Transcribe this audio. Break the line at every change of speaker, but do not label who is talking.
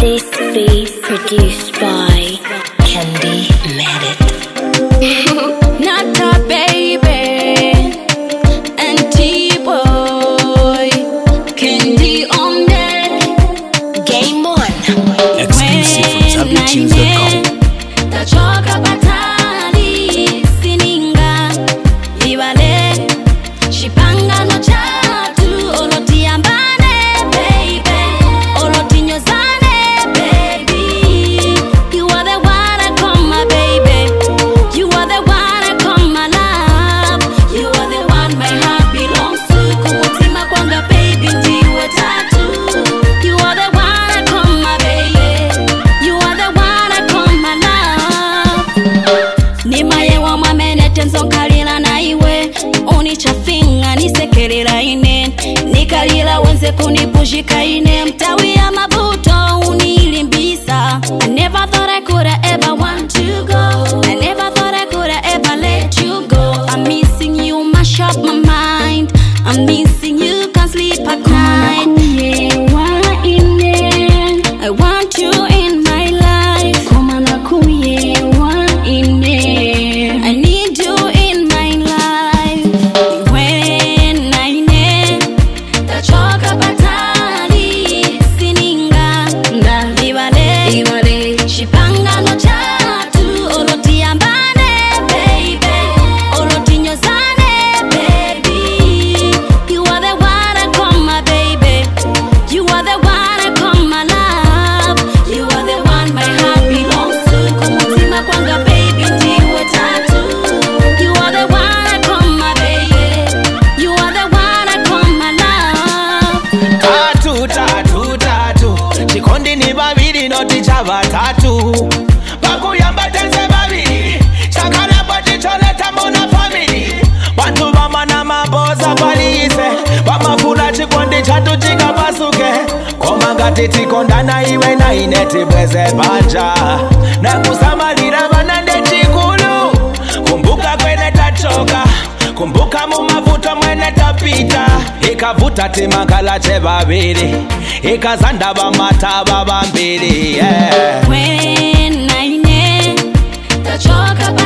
This beat produced by Candy Merit.
Nata baby and T-boy, Candy on deck.
Game on.
Exclusive from ZabiTunes.com.
Tachoka batali sininga Vivale Shipanga no chatu Oloti ambane baby Oloti nyozane baby You are the one I call my baby You are the one I call my love You are the one my heart belongs to Kumutima kwanga baby ndiwe tatu You are the one I call my baby You are the one I call my love Nimaye wa mwamenete nzonkalila na iwe Unichafinga nisekelila ine Nikalila wenze kunipushika ine Mtawi ya mabuto unilimbisa I never thought I could ever want to go I never thought I could ever let you go I'm missing you, mash up my mind I'm missing you, can't sleep at night I want you in my life I need you in my life When I need Tachoka batali sininga Vivale Shipanga no chatu Oloti ambane baby Oloti nyozane baby You are the one I call my baby You are the one I call my love You are the one my heart belongs to Kumutima kwanga baby ndiwe tatu You are the one I call my baby You are the one I call my love
Tatu chikondi ni babiri noti chabatatu bakuyamba tenze babiri chakala bati choleta mona family bantu bamana maboza balise bamafuna chikondi chatu chikapasuke komangati tikondana iwe na ineti bweze banja nakusamalira banande chikulu kumbuka kwene tachoka kumbuka mu mavuto mwene tapita ikavuta timakala che babiri ikazanda bamata babambiri
When I need Tachoka